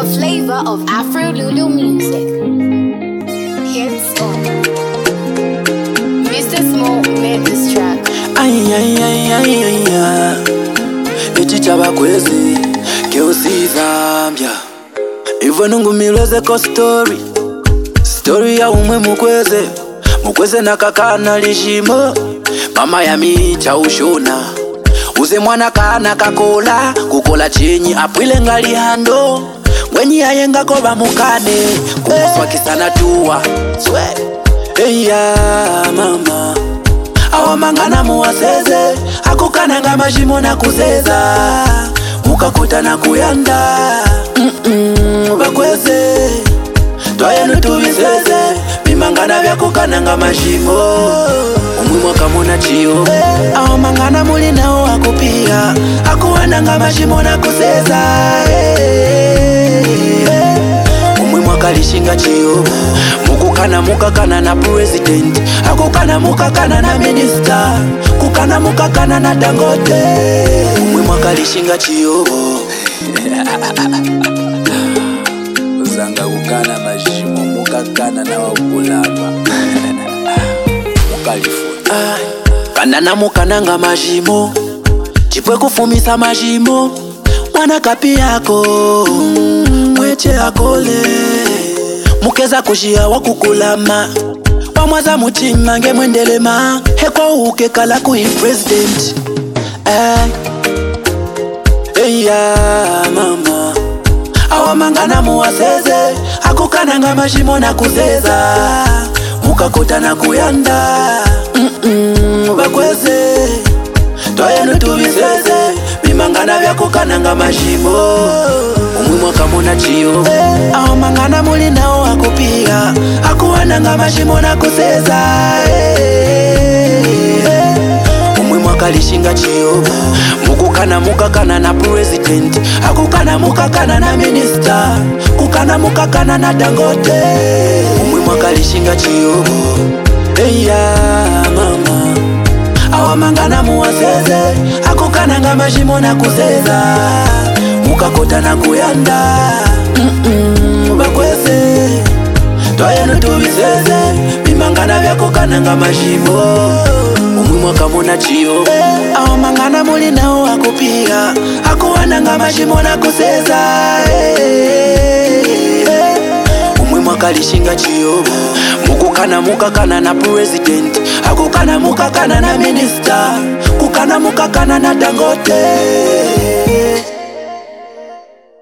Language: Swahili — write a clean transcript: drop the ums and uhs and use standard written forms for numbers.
flavor of Afro Lulu music. Hits on Mr. Small made this track. Ay ay ay ay ay ay. Ichichaba kwezi keusi Zambia. Ivo nungumileze ko story ya umwe mukweze na kakana lishimo. Mama ya micha ushona uze mwana kana kakola kukola chenyi apwile ngali hando mwenye ayenga koba mukane kumuswa kisana tuwa swe eya mama awa mangana muwaseze akukana nga majimo na kuzeza mukakuta na kuyanda bakweze twayenu tubiseze bimangana vyakukana nga majimo umwimwa kamona chiyo aho mangana muli nao wakupia akuwana nga majimo na kuzeza umwimwa kalishinga chiyo mukukana mukakana na president akukana mukakana na minister kukana mukakana na Dangote umwimwa kalishinga chiyo uzanga kukana majimo mukakana na wakulapa mukalifuna kana na mukana nga majimo chipwe kufumisa majimo mwana kapi yako mweche akole mukeza kushia wakukulama wamwaza mutima nge mwendelema heko uke kala kuhi president eya mama awa mangana muwaseze akukana nga majimo na kuzeza mukakuta na kuyanda bakweze twayenu tubiseze bimangana vyakukana nga majimo umwimwa kamona chiyo aho mangana muli nao akupia akuwana nga majimo na kuzeza umwimwa kalishinga chiyo mukukana mukakana na president akukana mukakana na minister kukana mukakana na Dangote umwimwa kalishinga chiyo eya mama awa mangana muwaseze akukana nga majimo na kuzeza mukakuta na kuyanda bakweze twayenu tubiseze bimangana vyakukana nga majimo umwimwa kamona chiyo aho mangana muli nao akupia akuwana nga majimo na kuzeza umwimwa kalishinga chiyo mukukana mukakana na president akukana mukakana na minister kukana mukakana na Dangote